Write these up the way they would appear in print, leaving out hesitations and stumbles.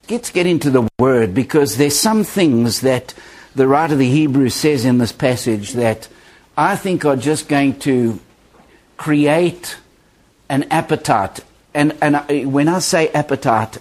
let's get into the Word, because there's some things that the writer of the Hebrews says in this passage that I think are just going to create an appetite. And when I say appetite,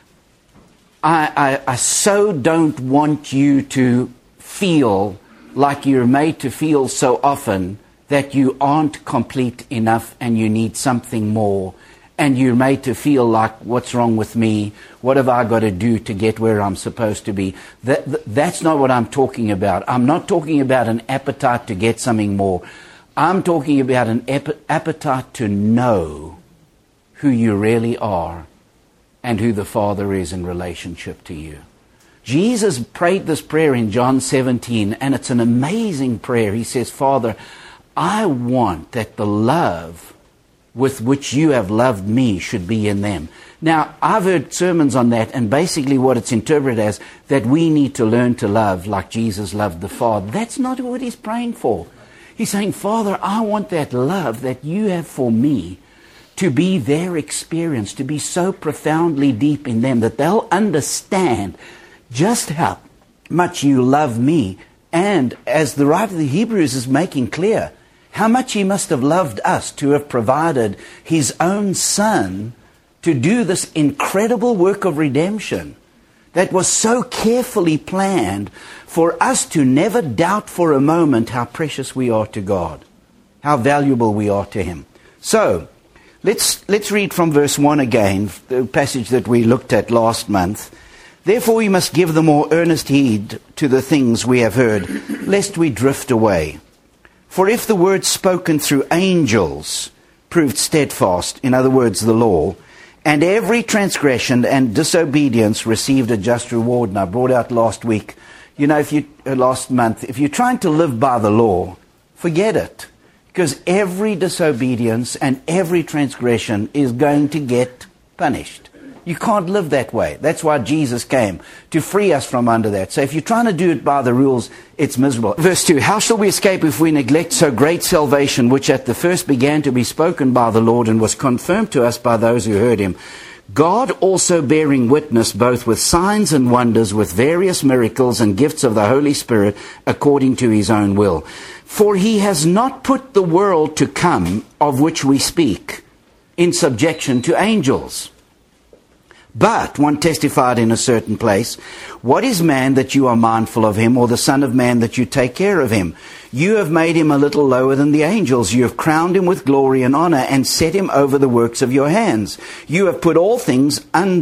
I so don't want you to feel like you're made to feel so often that you aren't complete enough and you need something more. And you're made to feel like, what's wrong with me? What have I got to do to get where I'm supposed to be? That's not what I'm talking about. I'm not talking about an appetite to get something more. I'm talking about an appetite to know who you really are and who the Father is in relationship to you. Jesus prayed this prayer in John 17, and it's an amazing prayer. He says, Father, I want that the love with which you have loved me should be in them. Now, I've heard sermons on that, and basically what it's interpreted as, that we need to learn to love like Jesus loved the Father. That's not what he's praying for. He's saying, Father, I want that love that you have for me to be their experience, to be so profoundly deep in them that they'll understand just how much you love me. And as the writer of the Hebrews is making clear, how much he must have loved us to have provided his own Son to do this incredible work of redemption that was so carefully planned for us to never doubt for a moment how precious we are to God, how valuable we are to him. So, let's read from verse 1 again, the passage that we looked at last month. Therefore we must give the more earnest heed to the things we have heard, lest we drift away. For if the word spoken through angels proved steadfast, in other words, the law, and every transgression and disobedience received a just reward, and I brought out last week, last month, if you're trying to live by the law, forget it. Because every disobedience and every transgression is going to get punished. You can't live that way. That's why Jesus came, to free us from under that. So if you're trying to do it by the rules, it's miserable. Verse 2, how shall we escape if we neglect so great salvation, which at the first began to be spoken by the Lord and was confirmed to us by those who heard him? God also bearing witness both with signs and wonders, with various miracles and gifts of the Holy Spirit, according to his own will. For he has not put the world to come, of which we speak, in subjection to angels. But, one testified in a certain place, what is man that you are mindful of him, or the son of man that you take care of him? You have made him a little lower than the angels. You have crowned him with glory and honor, and set him over the works of your hands. You have put all things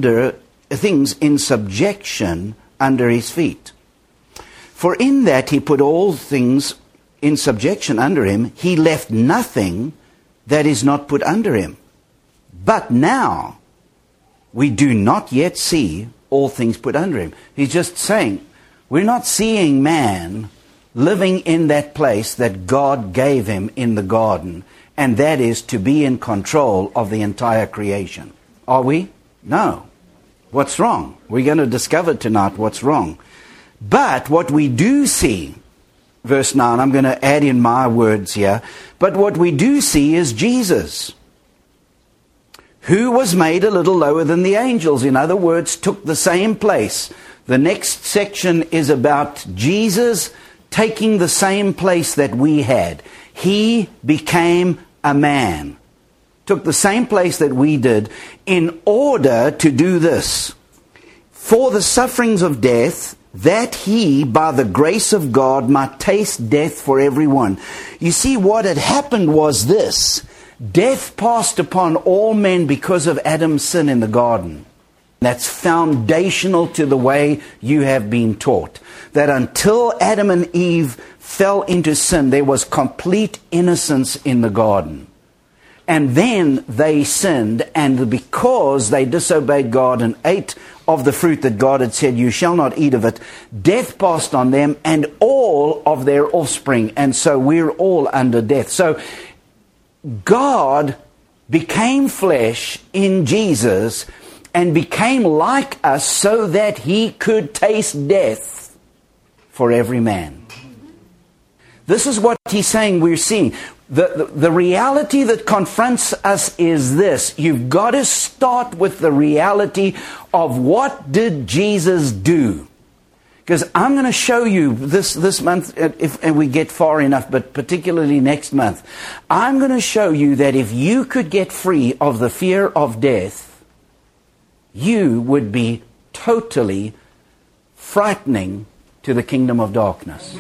in subjection under his feet. For in that he put all things in subjection under him, he left nothing that is not put under him. But now we do not yet see all things put under him. He's just saying, we're not seeing man living in that place that God gave him in the garden, and that is to be in control of the entire creation. Are we? No. What's wrong? We're going to discover tonight what's wrong. But what we do see, verse 9, I'm going to add in my words here, but what we do see is Jesus, who was made a little lower than the angels. In other words, took the same place. The next section is about Jesus taking the same place that we had. He became a man. Took the same place that we did in order to do this. For the sufferings of death, that he, by the grace of God, might taste death for everyone. You see, what had happened was this. Death passed upon all men because of Adam's sin in the garden. That's foundational to the way you have been taught. That until Adam and Eve fell into sin, there was complete innocence in the garden. And then they sinned, and because they disobeyed God and ate of the fruit that God had said, you shall not eat of it, death passed on them and all of their offspring. And so we're all under death. So God became flesh in Jesus and became like us so that he could taste death for every man. This is what he's saying we're seeing. The reality that confronts us is this. You've got to start with the reality of what did Jesus do. Because I'm going to show you this month, if we get far enough, but particularly next month, I'm going to show you that if you could get free of the fear of death, you would be totally frightening to the kingdom of darkness.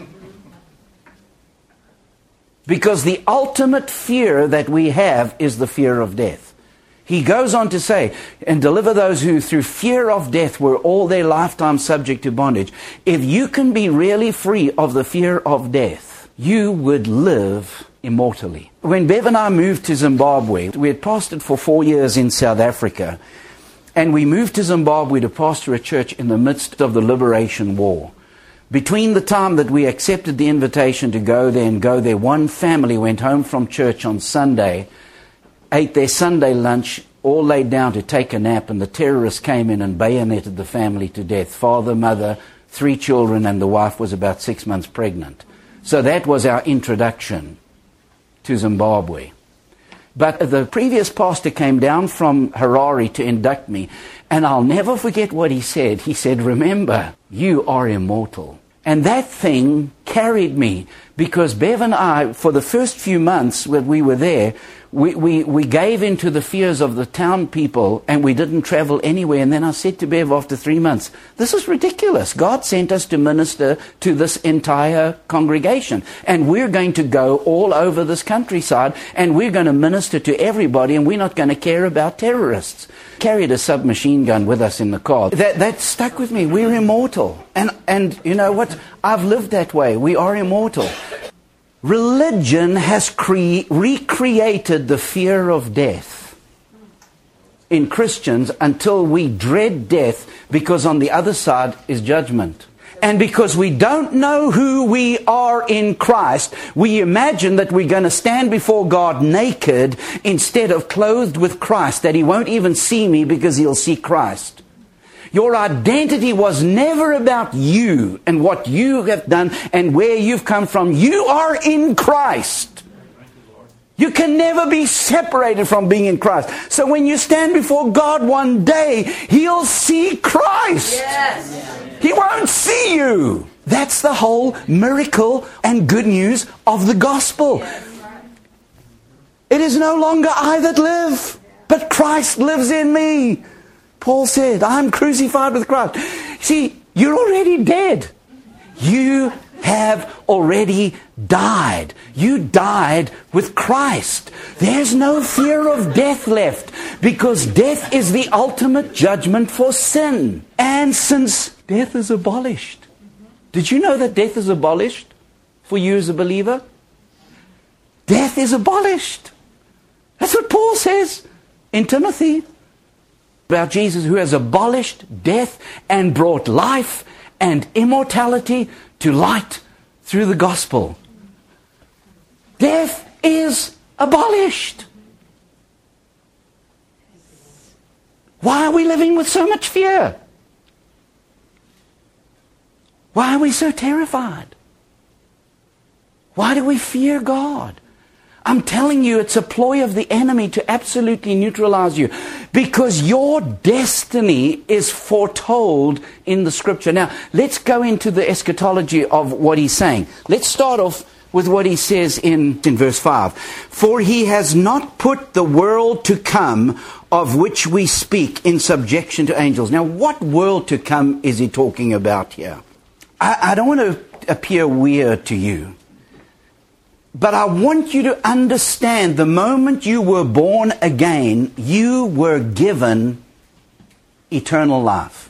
Because the ultimate fear that we have is the fear of death. He goes on to say, and deliver those who through fear of death were all their lifetime subject to bondage. If you can be really free of the fear of death, you would live immortally. When Bev and I moved to Zimbabwe, we had pastored for 4 years in South Africa, and we moved to Zimbabwe to pastor a church in the midst of the Liberation War. Between the time that we accepted the invitation to go there, one family went home from church on Sunday, ate their Sunday lunch, all laid down to take a nap, and the terrorists came in and bayoneted the family to death. Father, mother, 3 children, and the wife was about 6 months pregnant. So that was our introduction to Zimbabwe. But the previous pastor came down from Harare to induct me, and I'll never forget what he said. He said, remember, you are immortal. And that thing carried me, because Bev and I, for the first few months when we were there, we gave into the fears of the town people, and we didn't travel anywhere. And then I said to Bev after 3 months, this is ridiculous. God sent us to minister to this entire congregation, and we're going to go all over this countryside, and we're going to minister to everybody, and we're not going to care about terrorists. Carried a submachine gun with us in the car. That stuck with me. We're immortal. And you know what? I've lived that way. We are immortal. Religion has recreated the fear of death in Christians until we dread death, because on the other side is judgment. And because we don't know who we are in Christ, we imagine that we're going to stand before God naked instead of clothed with Christ, that He won't even see me because He'll see Christ. Your identity was never about you and what you have done and where you've come from. You are in Christ. You can never be separated from being in Christ. So when you stand before God one day, He'll see Christ. Yes. He won't see you. That's the whole miracle and good news of the gospel. It is no longer I that live, but Christ lives in me. Paul said, I'm crucified with Christ. See, you're already dead. You have already died. You died with Christ. There's no fear of death left, because death is the ultimate judgment for sin. And since death is abolished, did you know that death is abolished for you as a believer? Death is abolished. That's what Paul says in Timothy about Jesus, who has abolished death and brought life and immortality to light through the gospel. Death is abolished. Why are we living with so much fear? Why are we so terrified? Why do we fear God? I'm telling you, it's a ploy of the enemy to absolutely neutralize you, because your destiny is foretold in the Scripture. Now, let's go into the eschatology of what he's saying. Let's start off with what he says in verse 5. For He has not put the world to come of which we speak in subjection to angels. Now, what world to come is he talking about here? I don't want to appear weird to you, but I want you to understand, the moment you were born again, you were given eternal life.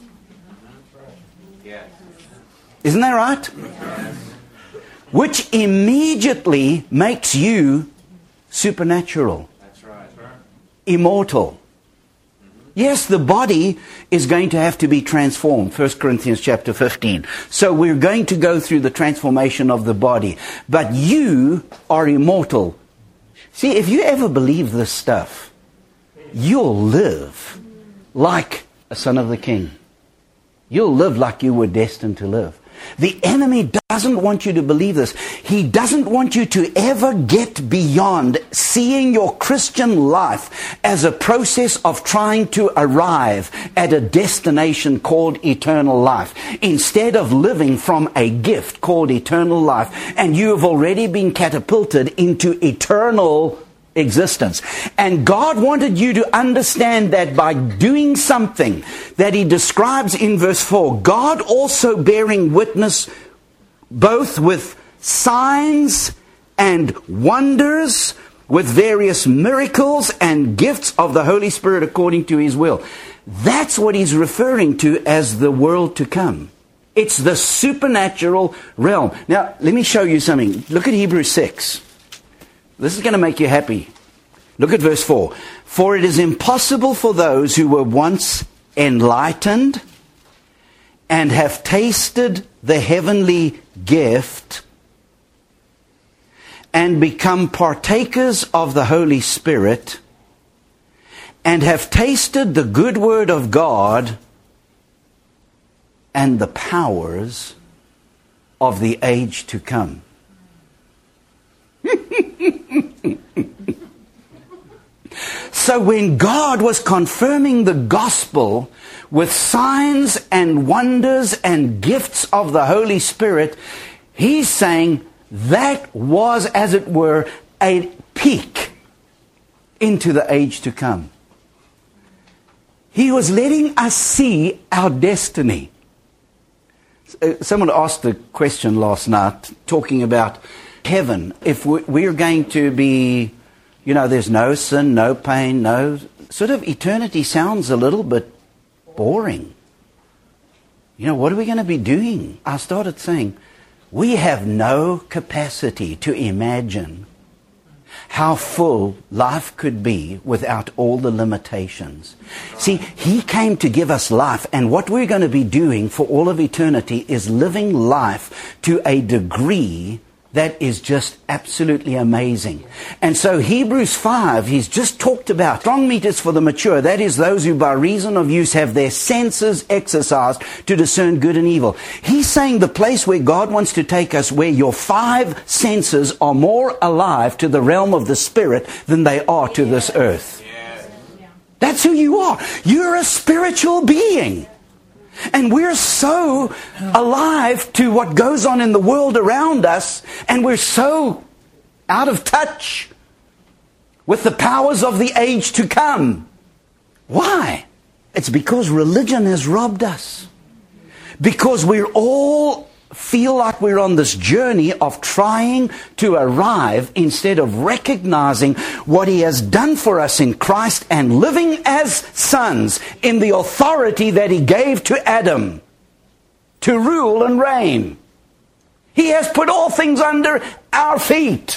Isn't that right? Which immediately makes you supernatural, immortal. Yes, the body is going to have to be transformed. 1 Corinthians chapter 15. So we're going to go through the transformation of the body. But you are immortal. See, if you ever believe this stuff, you'll live like a son of the King. You'll live like you were destined to live. The enemy doesn't want you to believe this. He doesn't want you to ever get beyond seeing your Christian life as a process of trying to arrive at a destination called eternal life, instead of living from a gift called eternal life. And you have already been catapulted into eternal existence. And God wanted you to understand that by doing something that He describes in verse 4, God also bearing witness both with signs and wonders, with various miracles and gifts of the Holy Spirit according to His will. That's what He's referring to as the world to come. It's the supernatural realm. Now, let me show you something. Look at Hebrews 6. This is going to make you happy. Look at verse 4. For it is impossible for those who were once enlightened and have tasted the heavenly gift and become partakers of the Holy Spirit and have tasted the good word of God and the powers of the age to come. So when God was confirming the gospel with signs and wonders and gifts of the Holy Spirit, He's saying that was, as it were, a peek into the age to come. He was letting us see our destiny. Someone asked the question last night, talking about heaven. If we're going to be, there's no sin, no pain, no... Sort of eternity sounds a little bit boring. What are we going to be doing? I started saying, we have no capacity to imagine how full life could be without all the limitations. See, He came to give us life, and what we're going to be doing for all of eternity is living life to a degree that is just absolutely amazing. And so Hebrews 5, he's just talked about strong meat is for the mature. That is, those who by reason of use have their senses exercised to discern good and evil. He's saying the place where God wants to take us, where your 5 senses are more alive to the realm of the Spirit than they are to this earth. That's who you are. You're a spiritual being. And we're so alive to what goes on in the world around us, and we're so out of touch with the powers of the age to come. Why? It's because religion has robbed us. Because we're all feel like we're on this journey of trying to arrive instead of recognizing what He has done for us in Christ and living as sons in the authority that He gave to Adam to rule and reign. He has put all things under our feet.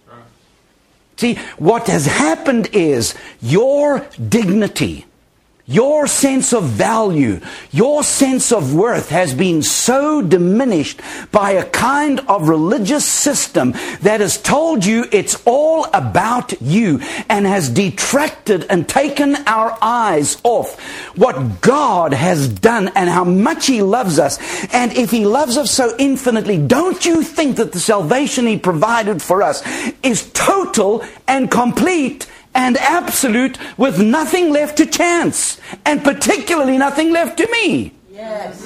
See, what has happened is your dignity, your sense of value, your sense of worth has been so diminished by a kind of religious system that has told you it's all about you and has detracted and taken our eyes off what God has done and how much He loves us. And if He loves us so infinitely, don't you think that the salvation He provided for us is total and complete and absolute, with nothing left to chance, and particularly nothing left to me? Yes.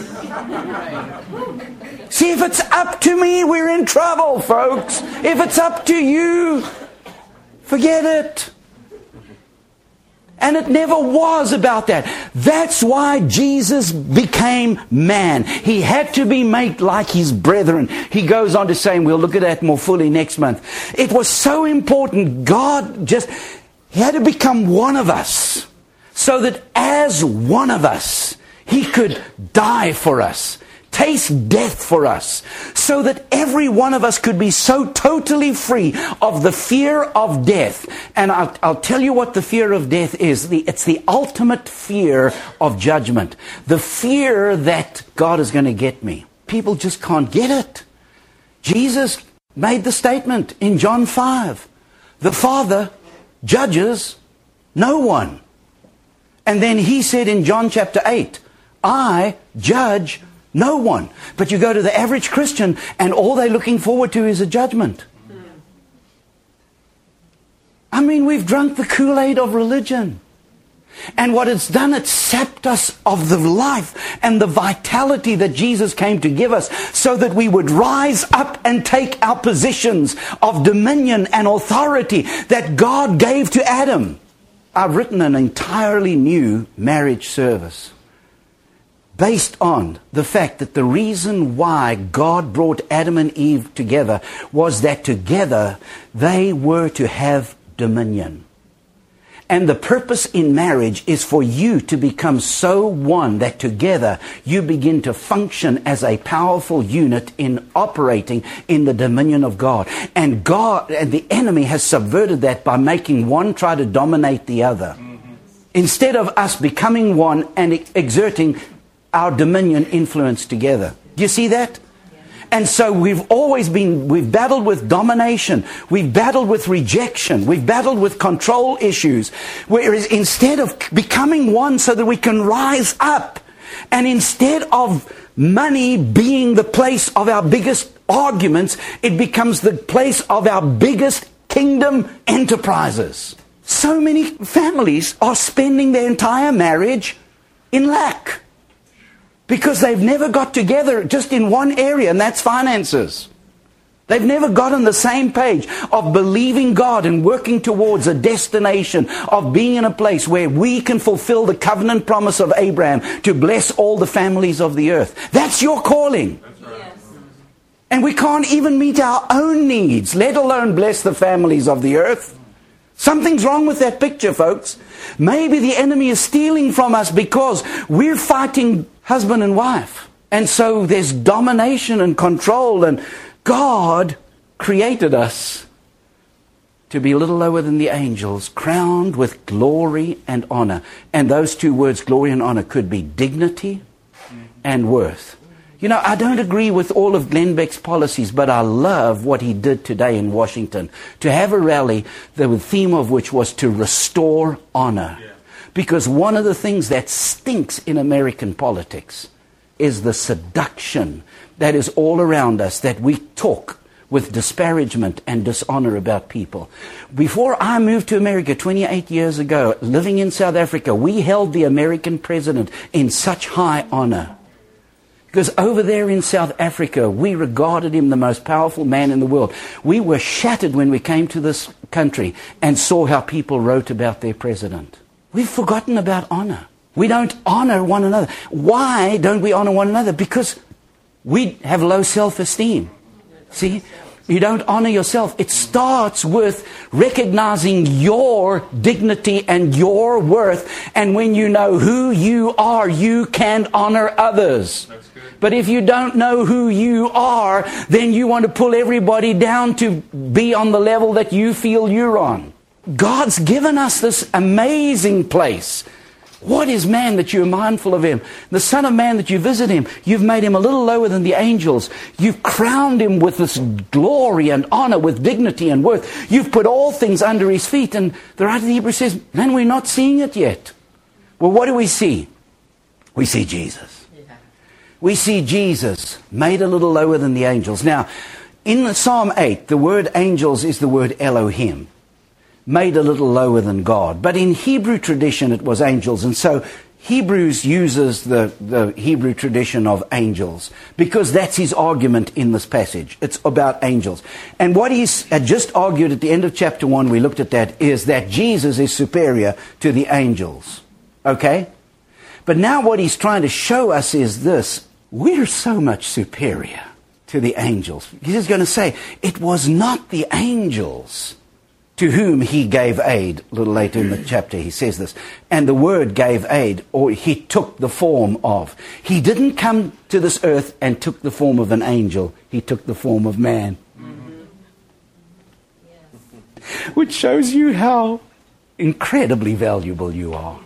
See, if it's up to me, we're in trouble, folks. If it's up to you, forget it. And it never was about that. That's why Jesus became man. He had to be made like His brethren. He goes on to say, and we'll look at that more fully next month. It was so important. He had to become one of us, so that as one of us, He could die for us, taste death for us, so that every one of us could be so totally free of the fear of death. And I'll tell you what the fear of death is. It's the ultimate fear of judgment. The fear that God is going to get me. People just can't get it. Jesus made the statement in John 5. The Father judges no one. And then He said in John chapter 8, I judge No one. But you go to the average Christian and all they're looking forward to is a judgment. I mean, we've drunk the Kool-Aid of religion. And what it's done, it's sapped us of the life and the vitality that Jesus came to give us so that we would rise up and take our positions of dominion and authority that God gave to Adam. I've written an entirely new marriage service based on the fact that the reason why God brought Adam and Eve together was that together they were to have dominion. And the purpose in marriage is for you to become so one that together you begin to function as a powerful unit in operating in the dominion of God. And God and the enemy has subverted that by making one try to dominate the other. Instead of us becoming one and exerting our dominion influence together. Do you see that? And so we've battled with domination. We've battled with rejection. We've battled with control issues. Whereas instead of becoming one so that we can rise up, and instead of money being the place of our biggest arguments, it becomes the place of our biggest kingdom enterprises. So many families are spending their entire marriage in lack. Because they've never got together just in one area, and that's finances. They've never got on the same page of believing God and working towards a destination of being in a place where we can fulfill the covenant promise of Abraham to bless all the families of the earth. That's your calling. That's right. Yes. And we can't even meet our own needs, let alone bless the families of the earth. Something's wrong with that picture, folks. Maybe the enemy is stealing from us because we're fighting husband and wife. And so there's domination and control, and God created us to be a little lower than the angels, crowned with glory and honor. And those two words, glory and honor, could be dignity and worth. You know, I don't agree with all of Glenn Beck's policies, but I love what he did today in Washington, to have a rally, the theme of which was to restore honor. Yeah. Because one of the things that stinks in American politics is the seduction that is all around us, that we talk with disparagement and dishonor about people. Before I moved to America 28 years ago, living in South Africa, we held the American president in such high honor. Because over there in South Africa, we regarded him the most powerful man in the world. We were shattered when we came to this country and saw how people wrote about their president. We've forgotten about honor. We don't honor one another. Why don't we honor one another? Because we have low self-esteem. See? You don't honor yourself. It starts with recognizing your dignity and your worth. And when you know who you are, you can honor others. But if you don't know who you are, then you want to pull everybody down to be on the level that you feel you're on. God's given us this amazing place. What is man that you are mindful of him? The Son of Man that you visit him. You've made him a little lower than the angels. You've crowned him with this glory and honor, with dignity and worth. You've put all things under his feet. And the writer of the Hebrews says, man, we're not seeing it yet. Well, what do we see? We see Jesus. We see Jesus made a little lower than the angels. Now, in Psalm 8, the word angels is the word Elohim. Made a little lower than God. But in Hebrew tradition, it was angels. And so Hebrews uses the Hebrew tradition of angels, because that's his argument in this passage. It's about angels. And what he's had just argued at the end of chapter 1, we looked at that, is that Jesus is superior to the angels. Okay? But now what he's trying to show us is this. We're so much superior to the angels. He's going to say, it was not the angels to whom he gave aid. A little later in the chapter he says this. And the word gave aid, or he took the form of. He didn't come to this earth and took the form of an angel. He took the form of man. Mm-hmm. Yes. Which shows you how incredibly valuable you are.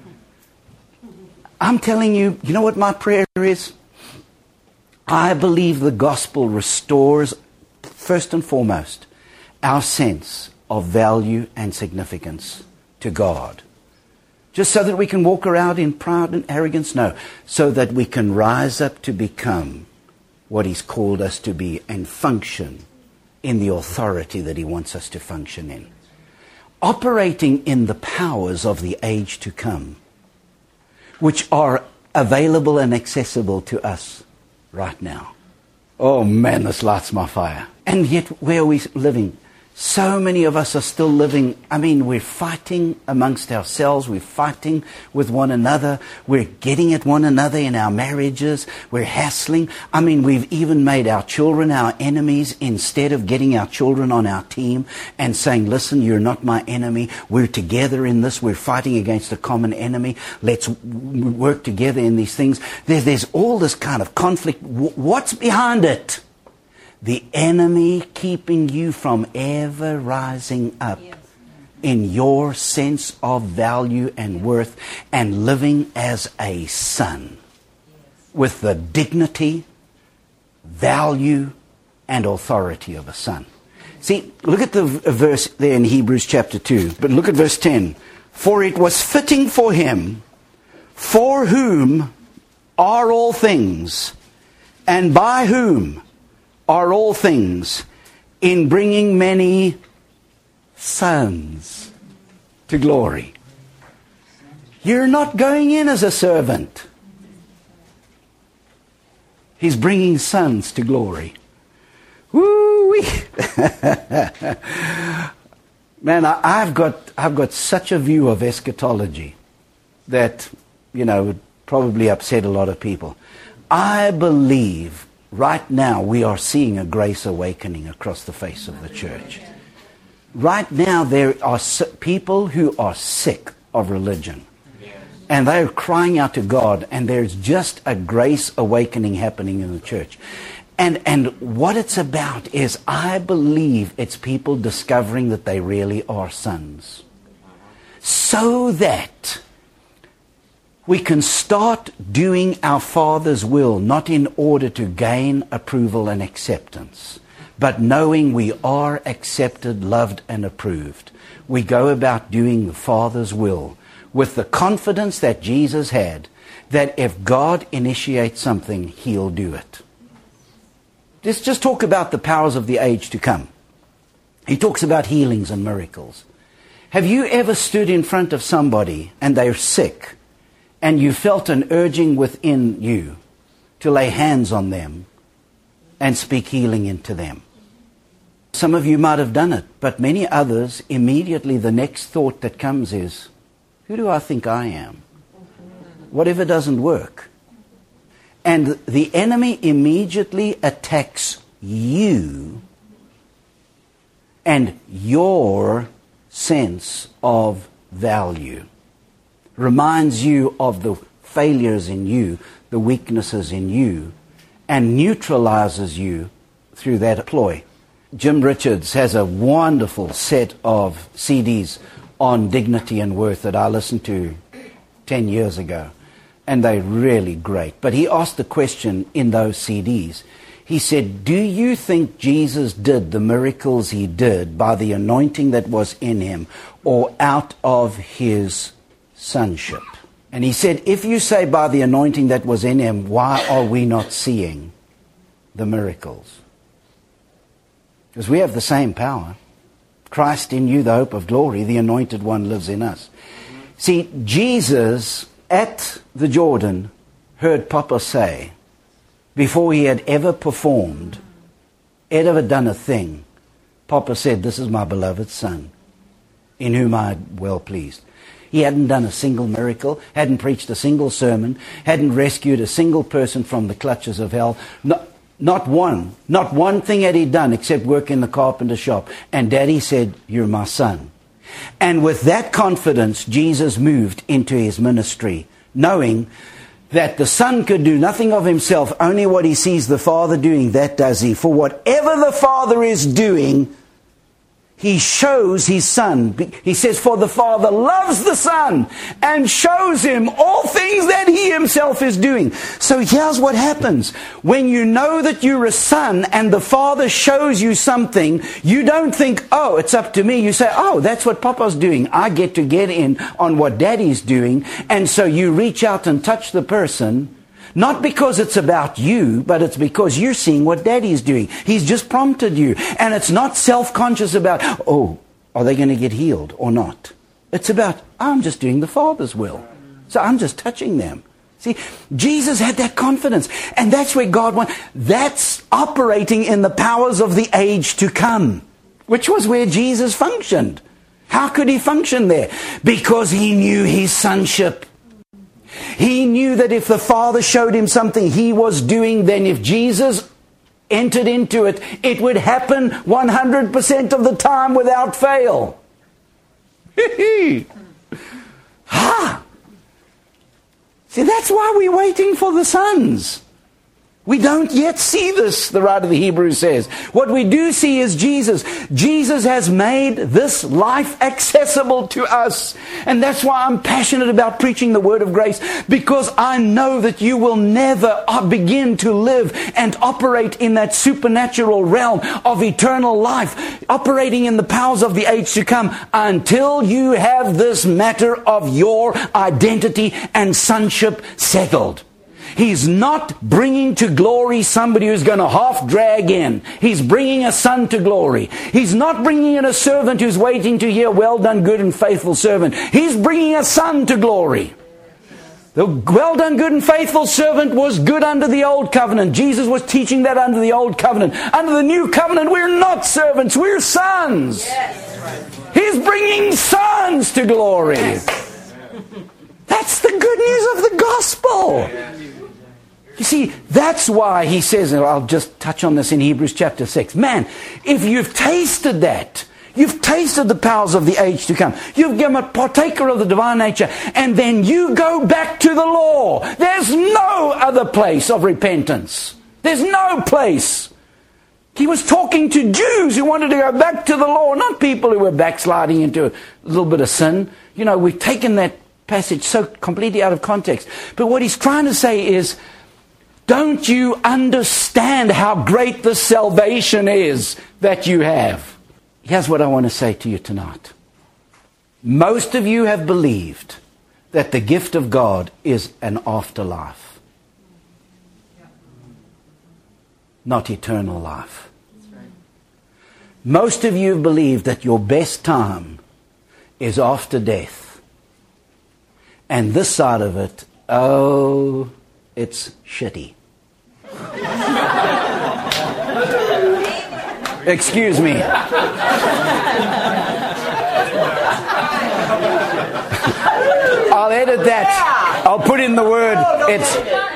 I'm telling you, you know what my prayer is? I believe the gospel restores, first and foremost, our sense of value and significance to God. Just so that we can walk around in pride and arrogance? No. So that we can rise up to become what He's called us to be and function in the authority that He wants us to function in. Operating in the powers of the age to come, which are available and accessible to us right now. Oh man, this lights my fire. And yet, where are we living? So many of us are still living, we're fighting amongst ourselves, we're fighting with one another, we're getting at one another in our marriages, we're hassling. We've even made our children our enemies instead of getting our children on our team and saying, listen, you're not my enemy, we're together in this, we're fighting against a common enemy, let's work together in these things. There's all this kind of conflict. What's behind it? The enemy keeping you from ever rising up in your sense of value and worth and living as a son with the dignity, value, and authority of a son. See, look at the verse there in Hebrews chapter 2. But look at verse 10. For it was fitting for Him, for whom are all things, and by whom are all things, in bringing many sons to glory. You're not going in as a servant. He's bringing sons to glory. Woo-wee. Man, I've got such a view of eschatology that, would probably upset a lot of people. I believe right now we are seeing a grace awakening across the face of the church. Right now there are people who are sick of religion. And they're crying out to God, and there's just a grace awakening happening in the church. And what it's about is, I believe it's people discovering that they really are sons. So that we can start doing our Father's will, not in order to gain approval and acceptance, but knowing we are accepted, loved, and approved. We go about doing the Father's will with the confidence that Jesus had, that if God initiates something, He'll do it. Let's just talk about the powers of the age to come. He talks about healings and miracles. Have you ever stood in front of somebody and they're sick, and you felt an urging within you to lay hands on them and speak healing into them? Some of you might have done it, but many others, immediately the next thought that comes is, who do I think I am? What if it doesn't work? And the enemy immediately attacks you and your sense of value. Reminds you of the failures in you, the weaknesses in you, and neutralizes you through that ploy. Jim Richards has a wonderful set of CDs on dignity and worth that I listened to 10 years ago, and they're really great. But he asked the question in those CDs. He said, do you think Jesus did the miracles He did by the anointing that was in Him, or out of His sonship? And he said, if you say by the anointing that was in Him, why are we not seeing the miracles? Because we have the same power. Christ in you, the hope of glory, the anointed one lives in us. See, Jesus at the Jordan heard Papa say, before He had ever performed, ever done a thing, Papa said, this is my beloved Son, in whom I am well pleased. He hadn't done a single miracle, hadn't preached a single sermon, hadn't rescued a single person from the clutches of hell. Not one thing had He done except work in the carpenter shop. And Daddy said, you're my son. And with that confidence, Jesus moved into His ministry, knowing that the Son could do nothing of Himself, only what He sees the Father doing, that does He. For whatever the Father is doing, He shows his Son. He says, for the Father loves the Son and shows him all things that he himself is doing. So here's what happens. When you know that you're a son and the Father shows you something, you don't think, oh, it's up to me. You say, oh, that's what Papa's doing. I get to get in on what Daddy's doing. And so you reach out and touch the person. Not because it's about you, but it's because you're seeing what Daddy's doing. He's just prompted you. And it's not self-conscious about, oh, are they going to get healed or not? It's about, I'm just doing the Father's will. So I'm just touching them. See, Jesus had that confidence. And that's where God wants. That's operating in the powers of the age to come, which was where Jesus functioned. How could he function there? Because he knew his sonship. He knew that if the Father showed him something he was doing, then if Jesus entered into it, it would happen 100% of the time without fail. See, that's why we're waiting for the sons. We don't yet see this, the writer of the Hebrews says. What we do see is Jesus. Jesus has made this life accessible to us. And that's why I'm passionate about preaching the word of grace. Because I know that you will never begin to live and operate in that supernatural realm of eternal life, operating in the powers of the age to come, until you have this matter of your identity and sonship settled. He's not bringing to glory somebody who's going to half drag in. He's bringing a son to glory. He's not bringing in a servant who's waiting to hear, well done, good and faithful servant. He's bringing a son to glory. The well done, good and faithful servant was good under the old covenant. Jesus was teaching that under the old covenant. Under the new covenant, we're not servants, we're sons. He's bringing sons to glory. That's the good news of the gospel. You see, that's why he says, and I'll just touch on this in Hebrews chapter 6. Man, if you've tasted that, you've tasted the powers of the age to come, you've become a partaker of the divine nature, and then you go back to the law. There's no other place of repentance. There's no place. He was talking to Jews who wanted to go back to the law, not people who were backsliding into a little bit of sin. You know, we've taken that passage so completely out of context. But what he's trying to say is, don't you understand how great the salvation is that you have? Here's what I want to say to you tonight. Most of you have believed that the gift of God is an afterlife, not eternal life. Most of you have believed that your best time is after death. And this side of it, oh, it's shitty. Excuse me. I'll edit that. I'll put in the word. It's.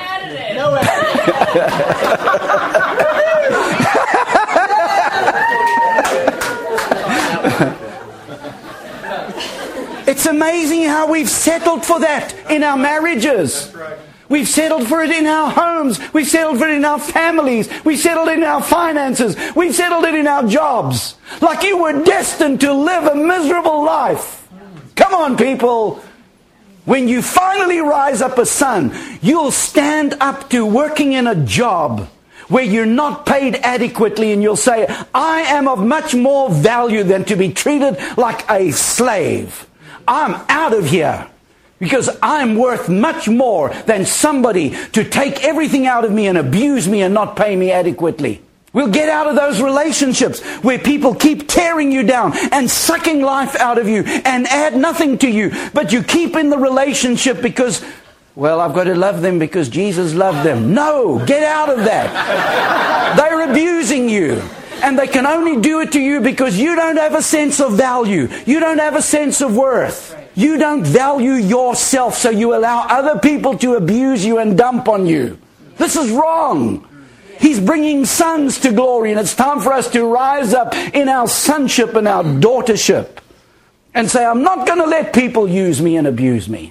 It's amazing how we've settled for that in our marriages. We've settled for it in our homes. We've settled for it in our families. We've settled it in our finances. We've settled it in our jobs. Like you were destined to live a miserable life. Come on, people. When you finally rise up a son, you'll stand up to working in a job where you're not paid adequately, and you'll say, I am of much more value than to be treated like a slave. I'm out of here. Because I'm worth much more than somebody to take everything out of me and abuse me and not pay me adequately. We'll get out of those relationships where people keep tearing you down and sucking life out of you and add nothing to you. But you keep in the relationship because, well, I've got to love them because Jesus loved them. No, get out of that. They're abusing you. And they can only do it to you because you don't have a sense of value. You don't have a sense of worth. You don't value yourself, so you allow other people to abuse you and dump on you. This is wrong. He's bringing sons to glory, and it's time for us to rise up in our sonship and our daughtership and say, I'm not going to let people use me and abuse me.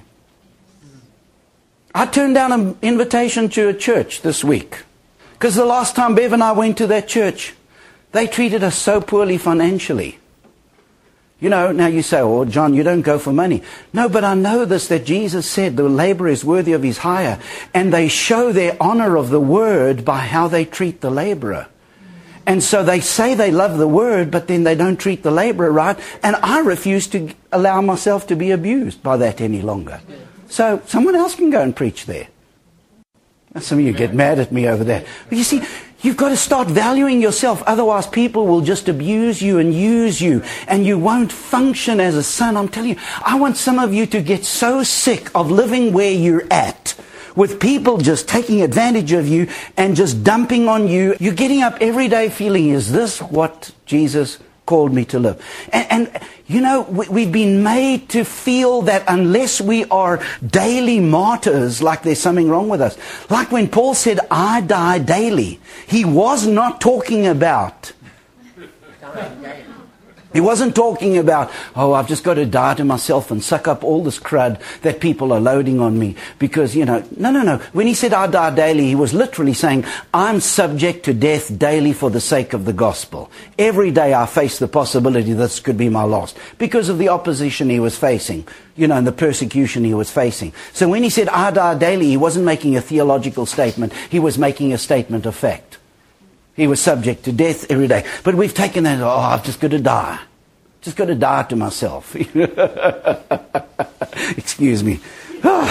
I turned down an invitation to a church this week because the last time Bev and I went to that church, they treated us so poorly financially. You know, now you say, oh, John, you don't go for money. No, but I know this, that Jesus said the laborer is worthy of his hire. And they show their honor of the word by how they treat the laborer. And so they say they love the word, but then they don't treat the laborer right. And I refuse to allow myself to be abused by that any longer. So someone else can go and preach there. Some of you get mad at me over that. But you see, you've got to start valuing yourself. Otherwise, people will just abuse you and use you. And you won't function as a son. I'm telling you, I want some of you to get so sick of living where you're at, with people just taking advantage of you and just dumping on you. You're getting up every day feeling, is this what Jesus called me to live? And you know, we've been made to feel that unless we are daily martyrs, like there's something wrong with us. Like when Paul said, I die daily. He was not talking about... He wasn't talking about, oh, I've just got to die to myself and suck up all this crud that people are loading on me. Because, you know, no. When he said I die daily, he was literally saying, I'm subject to death daily for the sake of the gospel. Every day I face the possibility this could be my last because of the opposition he was facing, you know, and the persecution he was facing. So when he said I die daily, he wasn't making a theological statement. He was making a statement of fact. He was subject to death every day. But we've taken that, oh, I've just got to die. Just got to die to myself. Excuse me. I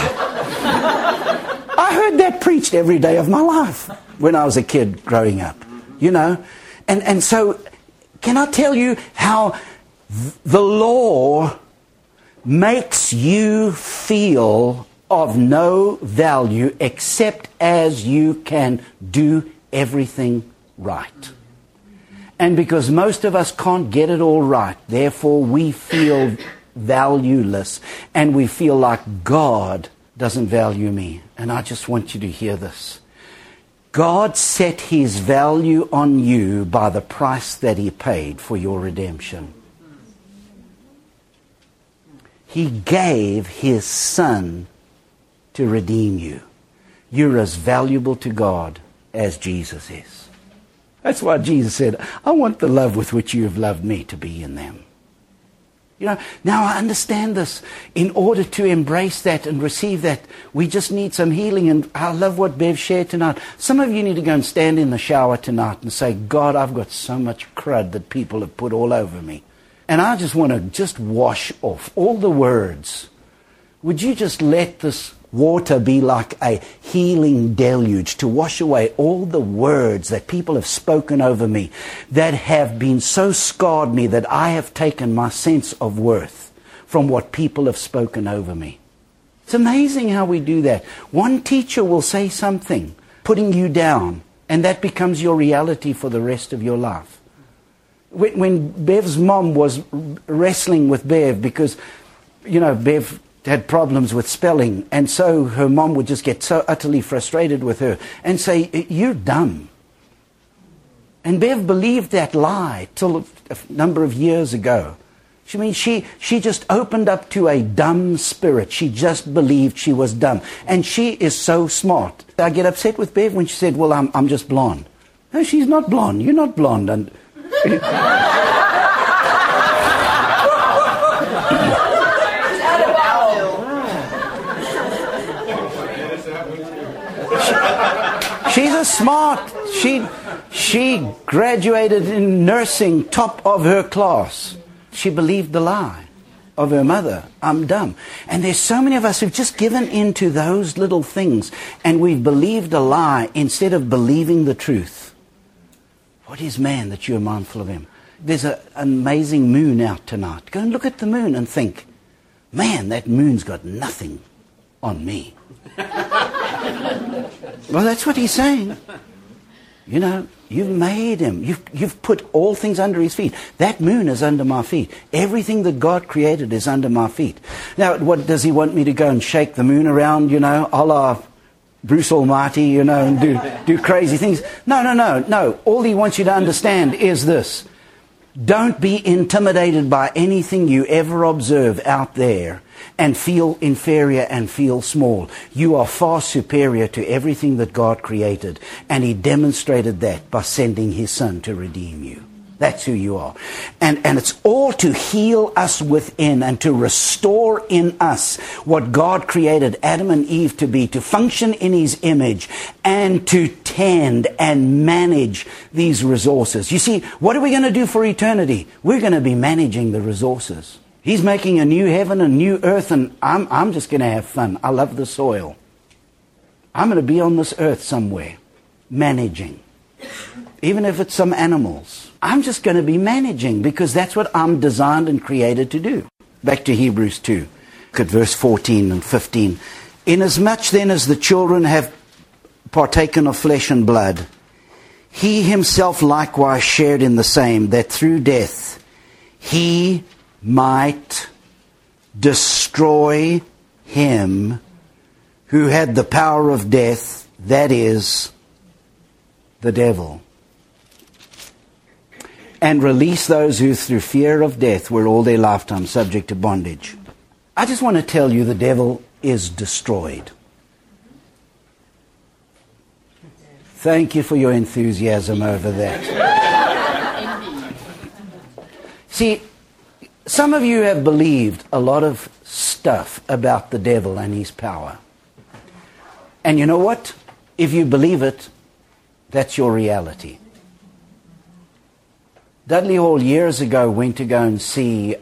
heard that preached every day of my life when I was a kid growing up. You know? And so, can I tell you how the law makes you feel of no value except as you can do everything right. And because most of us can't get it all right, therefore we feel valueless and we feel like God doesn't value me. And I just want you to hear this. God set his value on you by the price that he paid for your redemption. He gave his son to redeem you. You're as valuable to God as Jesus is. That's why Jesus said, I want the love with which you have loved me to be in them. You know, now I understand this. In order to embrace that and receive that, we just need some healing. And I love what Bev shared tonight. Some of you need to go and stand in the shower tonight and say, God, I've got so much crud that people have put all over me. And I just want to just wash off all the words. Would you just let this water be like a healing deluge to wash away all the words that people have spoken over me that have been so scarred me that I have taken my sense of worth from what people have spoken over me. It's amazing how we do that. One teacher will say something, putting you down, and that becomes your reality for the rest of your life. When Bev's mom was wrestling with Bev because, you know, Bev had problems with spelling, and so her mom would just get so utterly frustrated with her and say, you're dumb. And Bev believed that lie till a number of years ago. She just opened up to a dumb spirit. She just believed she was dumb. And she is so smart. I get upset with Bev when she said, well, I'm just blonde. No, she's not blonde. You're not blonde. And she's a smart. She graduated in nursing, top of her class. She believed the lie of her mother. I'm dumb. And there's so many of us who've just given into those little things and we've believed a lie instead of believing the truth. What is man that you are mindful of him? There's an amazing moon out tonight. Go and look at the moon and think, man, that moon's got nothing on me. Well, that's what he's saying. You know, you've made him. You've put all things under his feet. That moon is under my feet. Everything that God created is under my feet. Now, what does he want me to go and shake the moon around, you know, a la Bruce Almighty, you know, and do crazy things? No. All he wants you to understand is this. Don't be intimidated by anything you ever observe out there and feel inferior and feel small. You are far superior to everything that God created, and he demonstrated that by sending his son to redeem you. That's who you are. And it's all to heal us within and to restore in us what God created Adam and Eve to be, to function in His image and to tend and manage these resources. You see, what are we going to do for eternity? We're going to be managing the resources. He's making a new heaven, a new earth, and I'm just going to have fun. I love the soil. I'm going to be on this earth somewhere, managing. Even if it's some animals. I'm just going to be managing because that's what I'm designed and created to do. Back to Hebrews 2. Look at verse 14 and 15. Inasmuch then as the children have partaken of flesh and blood, He Himself likewise shared in the same, that through death He might destroy him who had the power of death, that is, the devil, and release those who through fear of death were all their lifetime subject to bondage. I just want to tell you the devil is destroyed. Thank you for your enthusiasm over that. See, some of you have believed a lot of stuff about the devil and his power. And you know what? If you believe it, that's your reality. Dudley Hall years ago went to go and see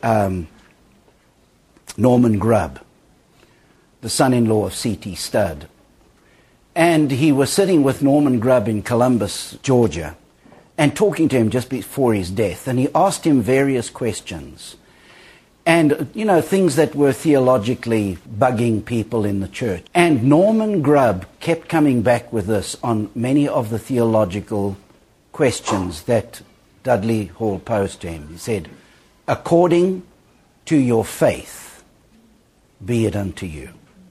Norman Grubb, the son-in-law of C.T. Studd. And he was sitting with Norman Grubb in Columbus, Georgia, and talking to him just before his death. And he asked him various questions. And, you know, things that were theologically bugging people in the church. And Norman Grubb kept coming back with this on many of the theological questions that Dudley Hall posed to him. He said, according to your faith, be it unto you.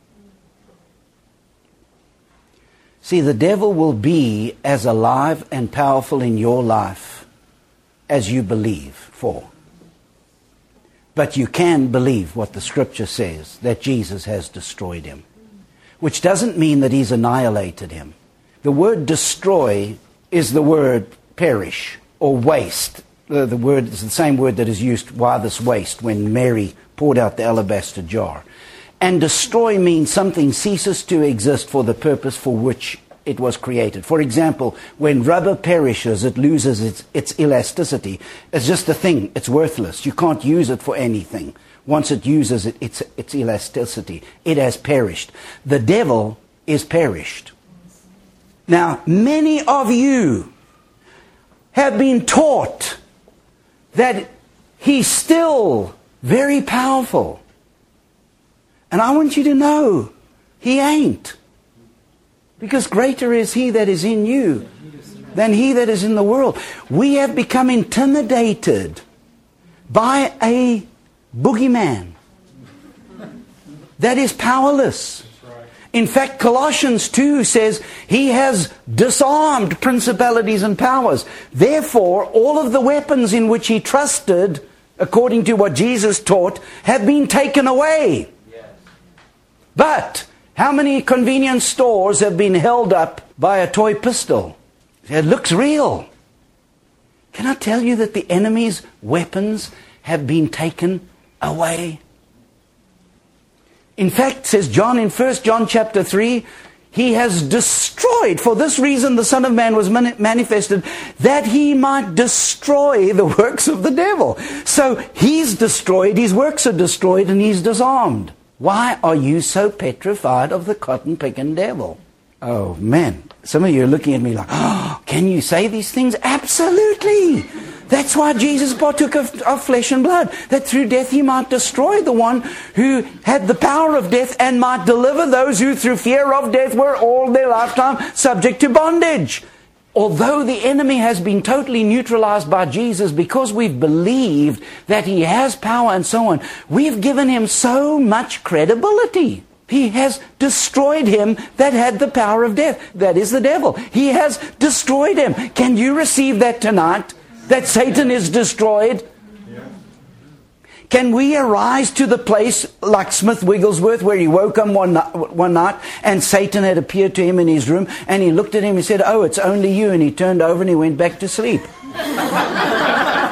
See, the devil will be as alive and powerful in your life as you believe for. But you can believe what the Scripture says, that Jesus has destroyed him. Which doesn't mean that he's annihilated him. The word destroy is the word perish or waste. The word is the same word that is used, why this waste, when Mary poured out the alabaster jar. And destroy means something ceases to exist for the purpose for which it was created. For example, when rubber perishes, it loses its elasticity. It's just a thing. It's worthless. You can't use it for anything. Once it uses its elasticity, it has perished. The devil is perished. Now, many of you have been taught that he's still very powerful. And I want you to know, he ain't. Because greater is he that is in you than he that is in the world. We have become intimidated by a boogeyman that is powerless. In fact, Colossians 2 says he has disarmed principalities and powers. Therefore, all of the weapons in which he trusted, according to what Jesus taught, have been taken away. But how many convenience stores have been held up by a toy pistol? It looks real. Can I tell you that the enemy's weapons have been taken away? In fact, says John in 1 John chapter 3, he has destroyed. For this reason the Son of Man was manifested, that he might destroy the works of the devil. So he's destroyed, his works are destroyed, and he's disarmed. Why are you so petrified of the cotton-picking devil? Oh, man. Some of you are looking at me like, oh, can you say these things? Absolutely. That's why Jesus partook of flesh and blood, that through death he might destroy the one who had the power of death and might deliver those who through fear of death were all their lifetime subject to bondage. Although the enemy has been totally neutralized by Jesus because we've believed that he has power and so on, we've given him so much credibility. He has destroyed him that had the power of death. That is the devil. He has destroyed him. Can you receive that tonight? That Satan is destroyed? Can we arise to the place like Smith Wigglesworth, where he woke up one night and Satan had appeared to him in his room and he looked at him and said, oh, it's only you, and he turned over and he went back to sleep?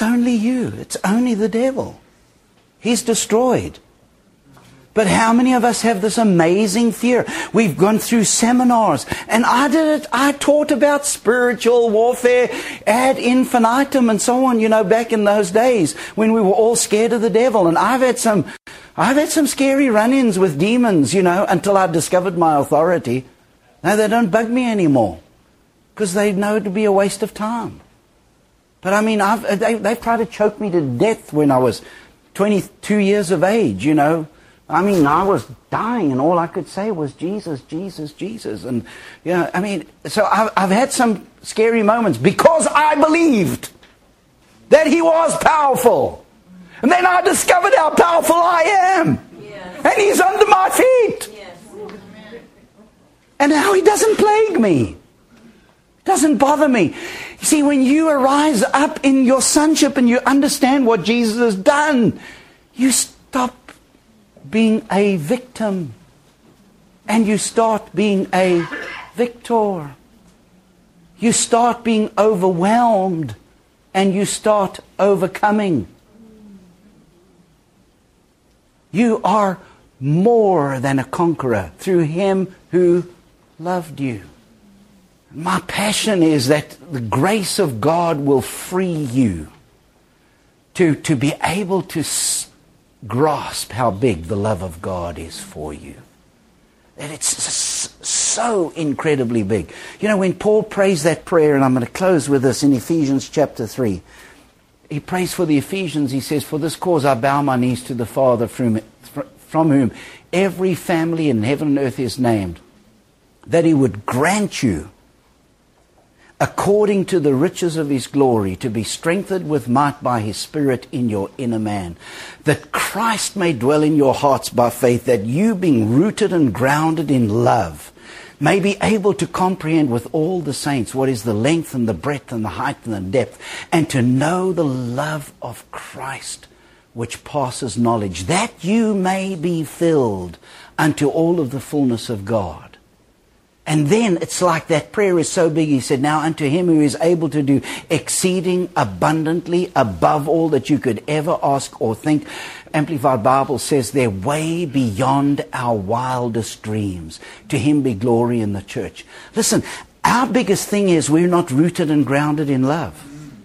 only you. It's only the devil. He's destroyed. But how many of us have this amazing fear? We've gone through seminars, and I did it. I taught about spiritual warfare ad infinitum and so on, back in those days when we were all scared of the devil. And I've had some scary run-ins with demons, until I discovered my authority. Now they don't bug me anymore because they know it to be a waste of time. But I mean, they've tried to choke me to death when I was 22 years of age, I mean, I was dying, and all I could say was Jesus, Jesus, Jesus. And, so I've had some scary moments because I believed that He was powerful. And then I discovered how powerful I am. Yes. And He's under my feet. Yes. And now He doesn't plague me. Doesn't bother me. You see, when you arise up in your sonship and you understand what Jesus has done, you stop being a victim and you start being a victor. You start being overwhelmed and you start overcoming. You are more than a conqueror through Him who loved you. My passion is that the grace of God will free you to be able to grasp how big the love of God is for you. That it's so incredibly big. When Paul prays that prayer, and I'm going to close with this in Ephesians chapter 3. He prays for the Ephesians. He says, "For this cause I bow my knees to the Father from whom every family in heaven and earth is named, that He would grant you, according to the riches of His glory, to be strengthened with might by His Spirit in your inner man, that Christ may dwell in your hearts by faith, that you, being rooted and grounded in love, may be able to comprehend with all the saints what is the length and the breadth and the height and the depth, and to know the love of Christ, which passes knowledge, that you may be filled unto all of the fullness of God." And then it's like that prayer is so big. He said, "Now unto Him who is able to do exceeding abundantly above all that you could ever ask or think." Amplified Bible says they're way beyond our wildest dreams. To Him be glory in the church. Listen, our biggest thing is we're not rooted and grounded in love.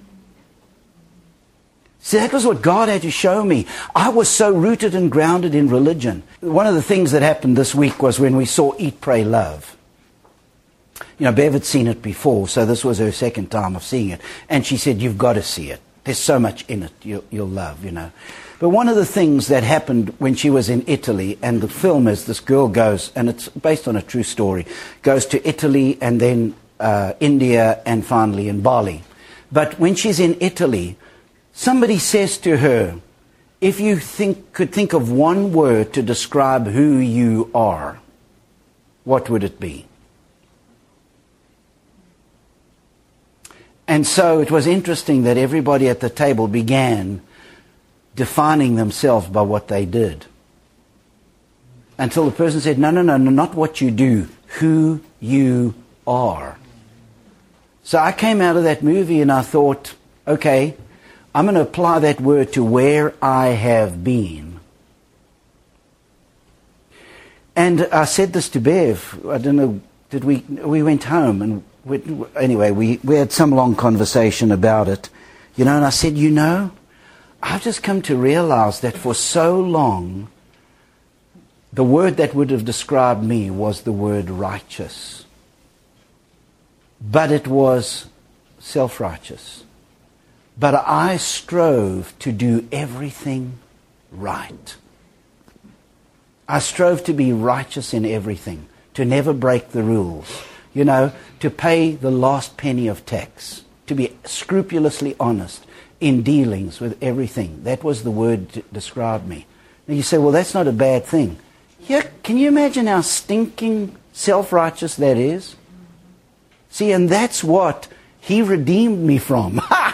See, that was what God had to show me. I was so rooted and grounded in religion. One of the things that happened this week was when we saw Eat, Pray, Love. Bev had seen it before, so this was her second time of seeing it. And she said, "You've got to see it. There's so much in it you'll love, But one of the things that happened when she was in Italy, and the film is this girl goes, and it's based on a true story, goes to Italy and then India and finally in Bali. But when she's in Italy, somebody says to her, "If you could think of one word to describe who you are, what would it be?" And so it was interesting that everybody at the table began defining themselves by what they did. Until the person said, no, not what you do, who you are. So I came out of that movie and I thought, okay, I'm going to apply that word to where I have been. And I said this to Bev. I don't know, we went home and we had some long conversation about it, and I said, I've just come to realize that for so long, the word that would have described me was the word righteous. But it was self-righteous. But I strove to do everything right. I strove to be righteous in everything, to never break the rules. To pay the last penny of tax, to be scrupulously honest in dealings with everything. That was the word to describe me. Now you say, well, that's not a bad thing. Yeah, can you imagine how stinking self-righteous that is? See, and that's what He redeemed me from.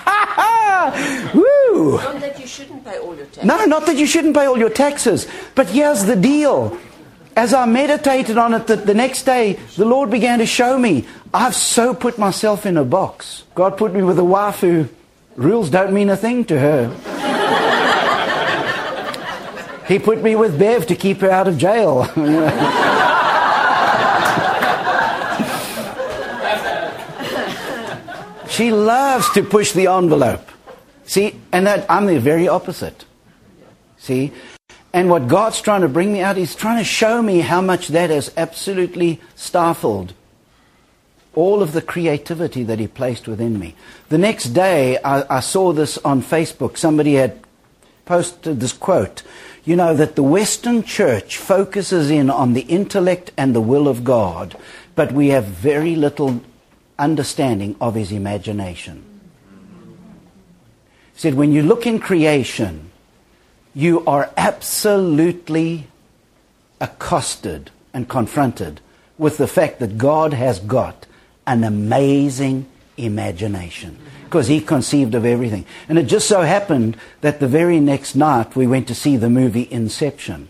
Woo! Not that you shouldn't pay all your taxes. No, not that you shouldn't pay all your taxes. But here's the deal. As I meditated on it the next day, the Lord began to show me, I've so put myself in a box. God put me with a wife who Rules don't mean a thing to her. He put me with Bev to keep her out of jail. She loves to push the envelope. See, and that I'm the very opposite. See? And what God's trying to bring me out, He's trying to show me how much that has absolutely stifled all of the creativity that He placed within me. The next day, I saw this on Facebook. Somebody had posted this quote. You know, that the Western church focuses in on the intellect and the will of God, but we have very little understanding of His imagination. He said, when you look in creation, you are absolutely accosted and confronted with the fact that God has got an amazing imagination, because He conceived of everything. And it just so happened that the very next night we went to see the movie Inception.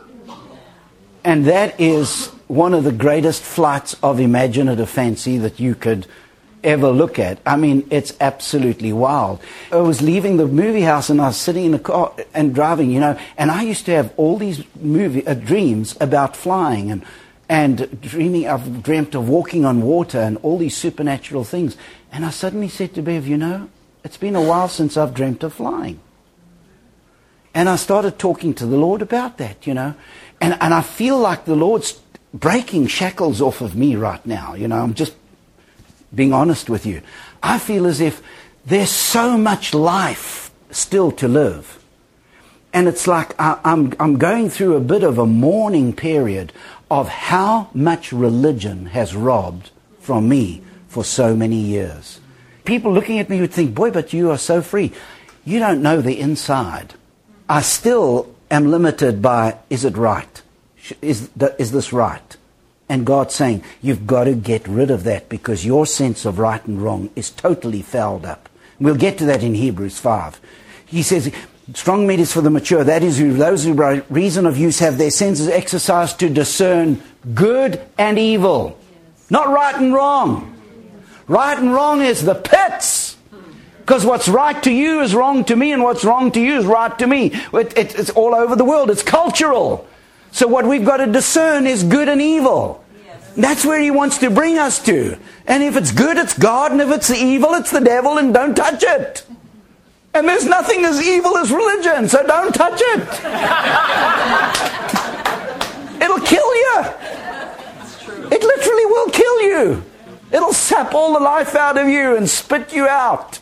And that is one of the greatest flights of imaginative fancy that you could ever look at. I mean, it's absolutely wild. I was leaving the movie house and I was sitting in the car and driving, you know, and I used to have all these dreams about flying and dreaming. I've dreamt of walking on water and all these supernatural things. And I suddenly said to Bev, you know, it's been a while since I've dreamt of flying. And I started talking to the Lord about that, you know. And I feel like the Lord's breaking shackles off of me right now. You know, I'm just being honest with you. I feel as if there's so much life still to live. And it's like I'm going through a bit of a mourning period of how much religion has robbed from me for so many years. People looking at me would think, boy, but you are so free. You don't know the inside. I still am limited by, is it right? Is this right? And God's saying, you've got to get rid of that because your sense of right and wrong is totally fouled up. We'll get to that in Hebrews 5. He says, strong meat is for the mature. That is, those who by reason of use have their senses exercised to discern good and evil. Yes. Not right and wrong. Right and wrong is the pits. Because what's right to you is wrong to me, and what's wrong to you is right to me. It's all over the world. It's cultural. So what we've got to discern is good and evil. Yes. That's where He wants to bring us to. And if it's good, it's God. And if it's evil, it's the devil, and don't touch it. And there's nothing as evil as religion, so don't touch it. It'll kill you. It literally will kill you. It'll sap all the life out of you and spit you out.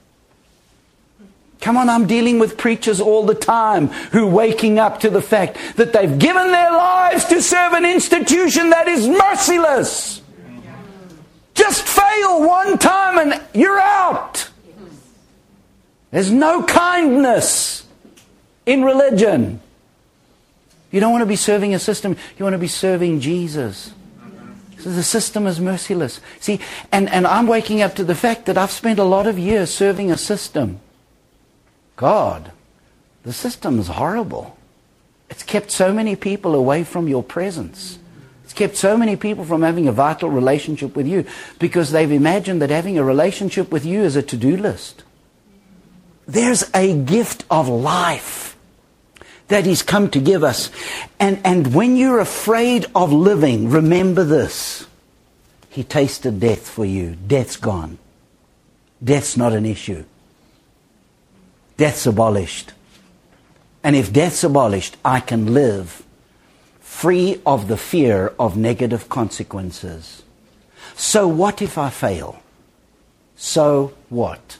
Come on, I'm dealing with preachers all the time who are waking up to the fact that they've given their lives to serve an institution that is merciless. Just fail one time and you're out. There's no kindness in religion. You don't want to be serving a system. You want to be serving Jesus. So the system is merciless. See, and I'm waking up to the fact that I've spent a lot of years serving a system. God, the system is horrible. It's kept so many people away from your presence. It's kept so many people from having a vital relationship with you because they've imagined that having a relationship with you is a to-do list. There's a gift of life that He's come to give us. And when you're afraid of living, remember this. He tasted death for you. Death's gone. Death's not an issue. Death's abolished. And if death's abolished, I can live free of the fear of negative consequences. So what if I fail? So what?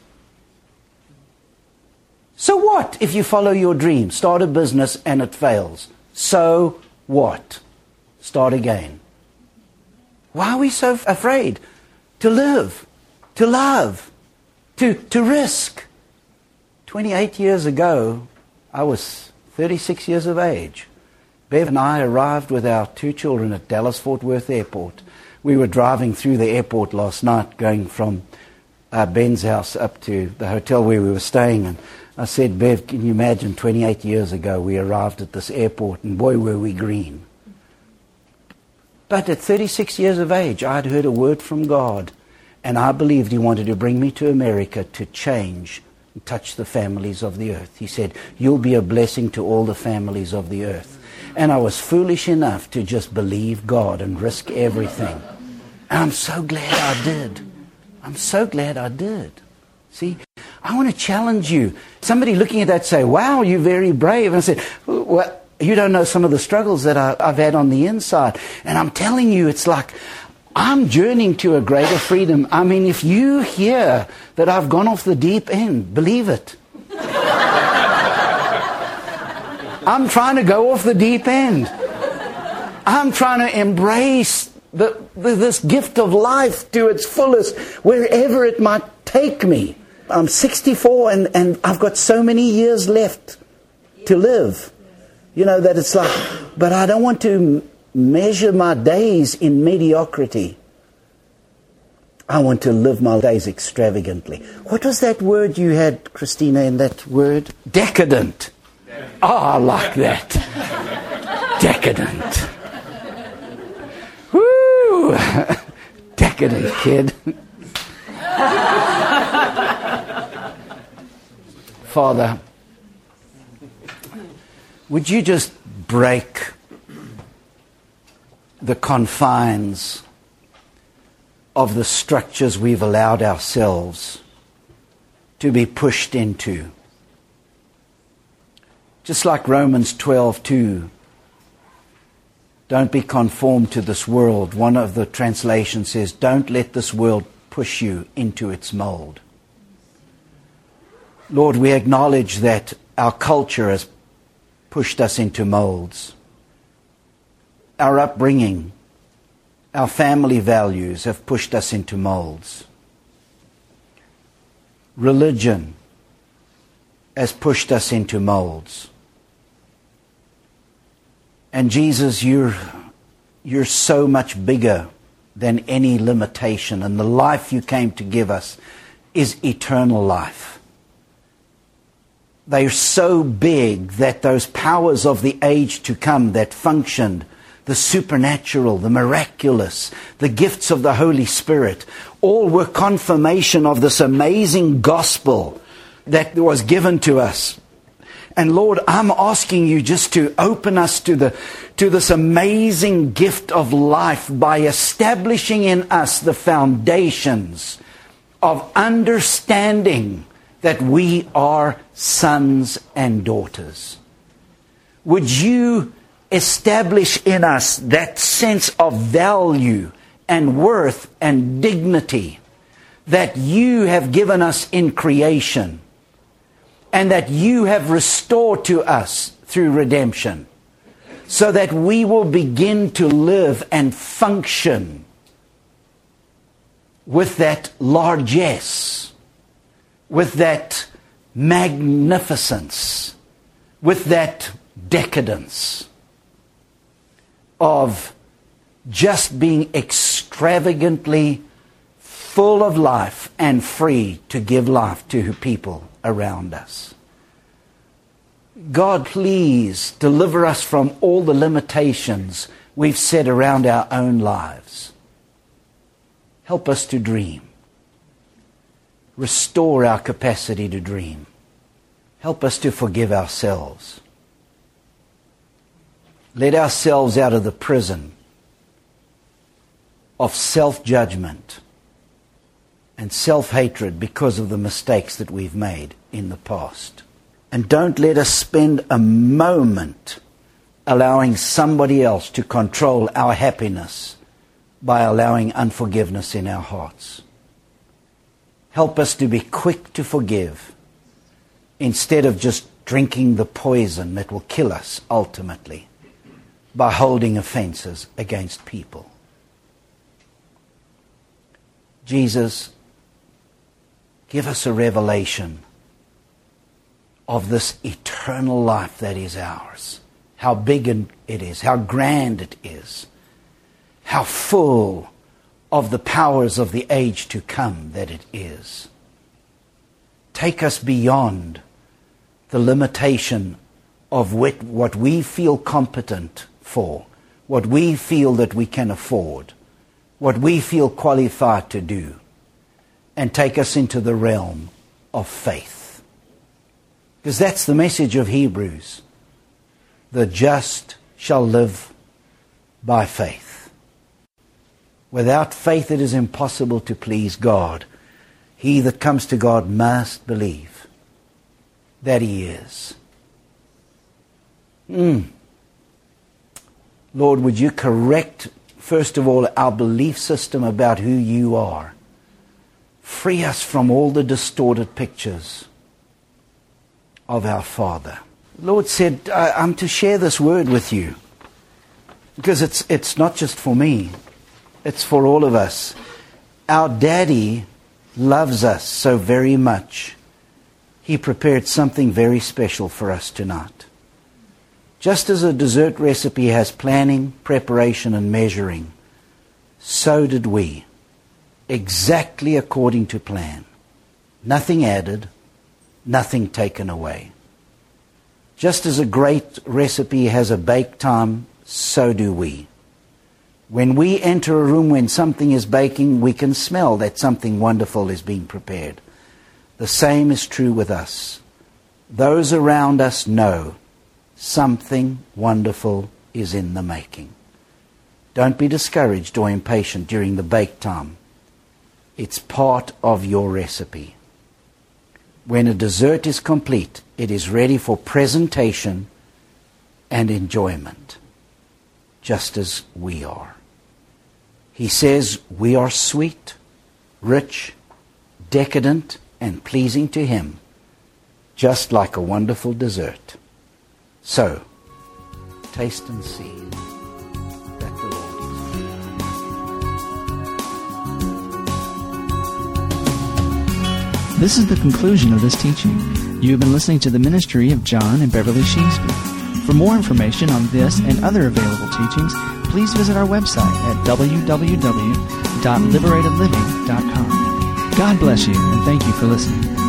So what if you follow your dream, start a business and it fails? So what? Start again. Why are we so afraid to live, to love, to risk? 28 years ago, I was 36 years of age. Bev and I arrived with our 2 children at Dallas-Fort Worth Airport. We were driving through the airport last night, going from Ben's house up to the hotel where we were staying. And I said, Bev, can you imagine 28 years ago we arrived at this airport and boy were we green. But at 36 years of age, I'd heard a word from God. And I believed He wanted to bring me to America to change and touch the families of the earth. He said, you'll be a blessing to all the families of the earth. And I was foolish enough to just believe God and risk everything. And I'm so glad I did. I'm so glad I did. See, I want to challenge you. Somebody looking at that say, wow, you're very brave. And I said, well, you don't know some of the struggles that I've had on the inside. And I'm telling you, it's like I'm journeying to a greater freedom. I mean, if you hear that I've gone off the deep end, believe it. I'm trying to go off the deep end. I'm trying to embrace this gift of life to its fullest, wherever it might take me. I'm 64 and I've got so many years left to live. You know, that it's like, but I don't want to measure my days in mediocrity. I want to live my days extravagantly. What was that word you had, Christina, in that word? Decadent. Oh, I like that. Decadent. Woo! Decadent, kid. Father, would you just break the confines of the structures we've allowed ourselves to be pushed into? Just like Romans 12:2, don't be conformed to this world. One of the translations says, don't let this world push you into its mold. Lord, we acknowledge that our culture has pushed us into molds. Our upbringing, our family values have pushed us into molds. Religion has pushed us into molds. And Jesus, you're so much bigger than any limitation, and the life you came to give us is eternal life. They are so big that those powers of the age to come that functioned, the supernatural, the miraculous, the gifts of the Holy Spirit, all were confirmation of this amazing gospel that was given to us. And Lord, I'm asking you just to open us to this amazing gift of life by establishing in us the foundations of understanding that we are sons and daughters. Would you establish in us that sense of value and worth and dignity that you have given us in creation, and that you have restored to us through redemption, so that we will begin to live and function with that largesse, with that magnificence, with that decadence of just being extravagantly full of life and free to give life to people around us. God, please deliver us from all the limitations we've set around our own lives. Help us to dream. Restore our capacity to dream. Help us to forgive ourselves. Let ourselves out of the prison of self-judgment and self-hatred because of the mistakes that we've made in the past. And don't let us spend a moment allowing somebody else to control our happiness by allowing unforgiveness in our hearts. Help us to be quick to forgive instead of just drinking the poison that will kill us ultimately by holding offenses against people. Jesus, give us a revelation of this eternal life that is ours. How big it is, how grand it is, how full of the powers of the age to come that it is. Take us beyond the limitation of what we feel competent for, what we feel that we can afford, what we feel qualified to do. and take us into the realm of faith. Because that's the message of Hebrews. The just shall live by faith. Without faith it is impossible to please God. He that comes to God must believe that He is. Lord, would you correct, first of all, our belief system about who you are. Free us from all the distorted pictures of our Father. The Lord said, I'm to share this word with you. Because it's not just for me. It's for all of us. Our Daddy loves us so very much. He prepared something very special for us tonight. Just as a dessert recipe has planning, preparation, and measuring, so did we. Exactly according to plan. Nothing added, nothing taken away. Just as a great recipe has a bake time, so do we. When we enter a room when something is baking, we can smell that something wonderful is being prepared. The same is true with us. Those around us know something wonderful is in the making. Don't be discouraged or impatient during the bake time. It's part of your recipe. When a dessert is complete, it is ready for presentation and enjoyment, just as we are. He says we are sweet, rich, decadent, and pleasing to Him, just like a wonderful dessert. So, taste and see that the Lord is good. This is the conclusion of this teaching. You have been listening to the ministry of John and Beverly Sheasby. For more information on this and other available teachings, please visit our website at www.liberatedliving.com. God bless you, and thank you for listening.